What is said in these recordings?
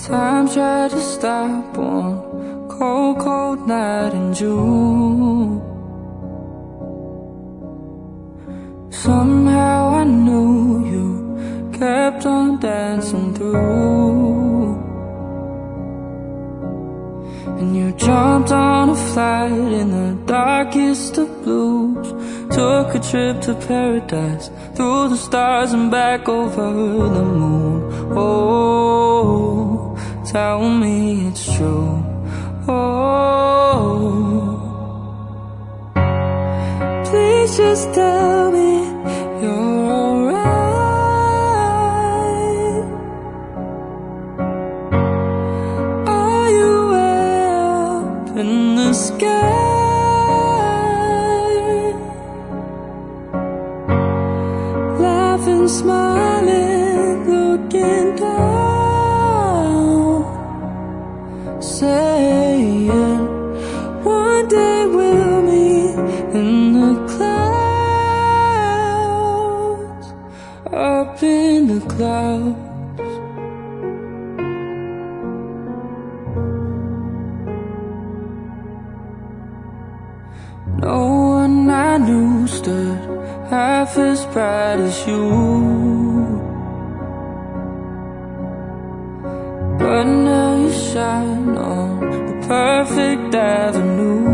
Time tried to stop one cold, cold night in June. Somehow I knew you kept on dancing through, and you jumped on a flight in the darkest of blues. Took a trip to paradise, through the stars and back over the moon. Oh, tell me it's true. Oh, please just tell me you're alright. Are you up in the sky, laughing, smiling, looking down, saying one day we'll meet in the clouds, up in the clouds. No one I knew stood half as bright as you, but now you shine on the perfect avenue.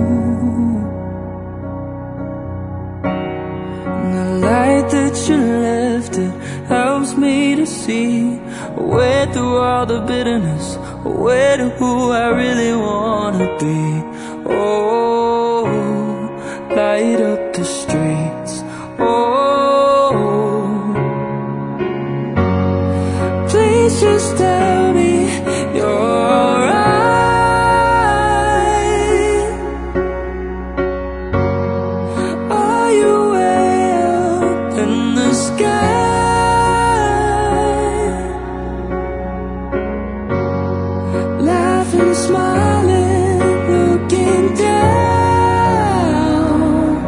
And the light that you left, it helps me to see a way through all the bitterness, a way to who I really wanna be. Oh, light up the streets. Oh, please just tell me you're alright. Are you way up in the sky, laughing, smiling, looking down,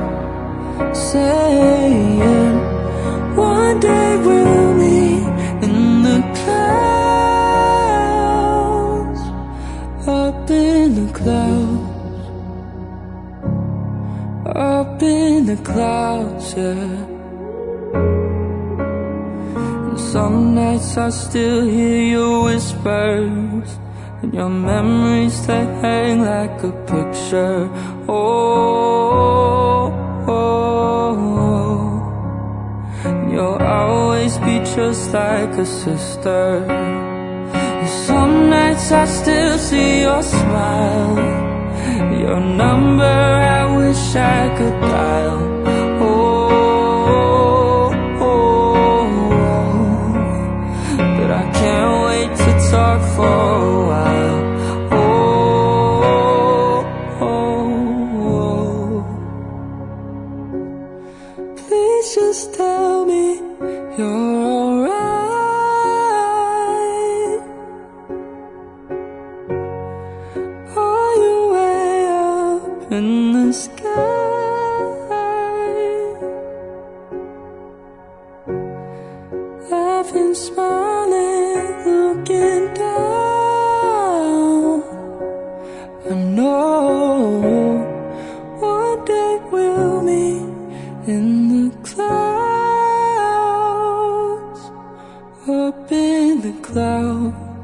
saying one day we'll meet in the clouds, up in the clouds, up in the clouds, yeah. And some nights I still hear your whispers, and your memories, they hang like a picture. Oh, you'll always be just like a sister. And some nights I still see your smile, your number I wish I could dial. But I can't wait to talk for a while. Please just tell me you're alright. Are you way up in the sky, laughing, smiling, looking down? I know one day we'll meet in the clouds, up in the clouds.